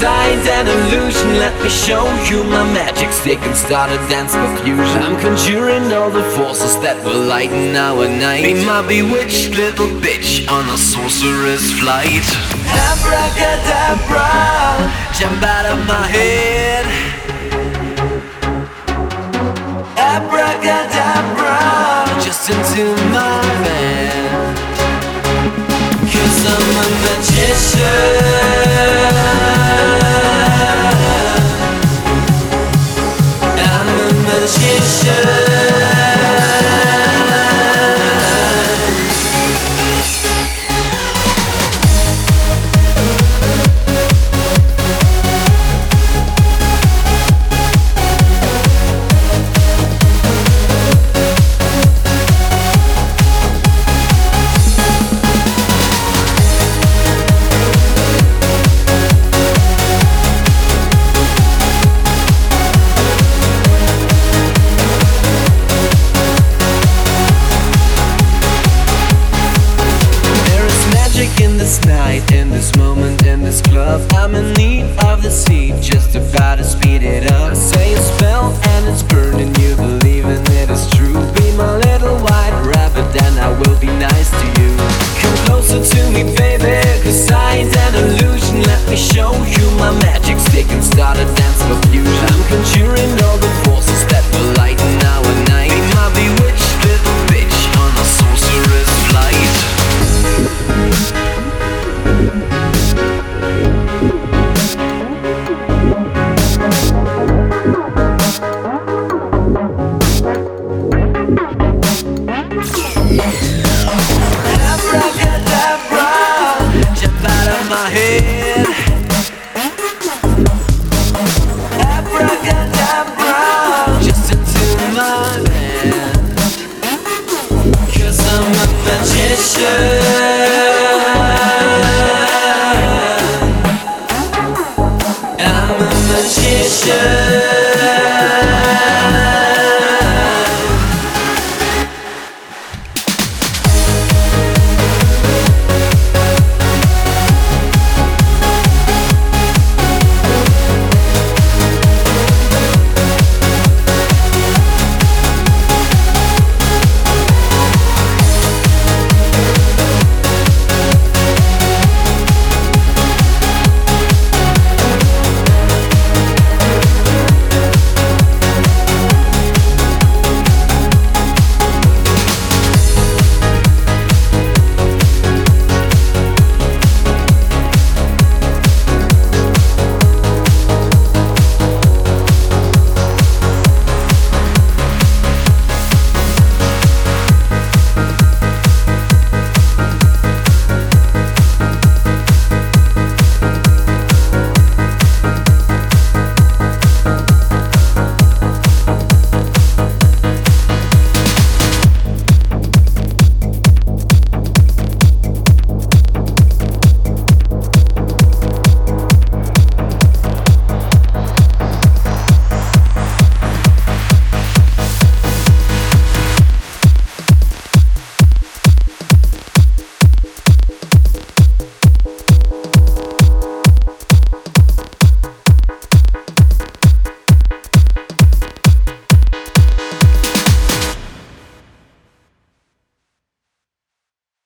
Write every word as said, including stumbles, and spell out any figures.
Cause I ain't an illusion. Let me show you my magic stick and start a dance for fusion. I'm conjuring all the forces that will lighten our night. Be my bewitched little bitch on a sorcerer's flight. Abracadabra, jump out of my head. Abracadabra, just into my bed. Cause I'm a magician. I'm a magician. In this night, in this moment, in this club, I'm in need of the seed, just about to speed it up. I say a spell and it's burning, you believe in it, it's true. Be my little white rabbit and I will be nice to you. Come closer to me, baby, cause I ain't an illusion. Let me show you my magic stick and start a dance for fusion. I'm conjuring all the forces that will lighten our night. Be my bewitched little bitch on a sorcerer's flight. Abracadabra, jump out of my head. Abracadabra, just into my bed. Cause I'm a magician. I'm a magician.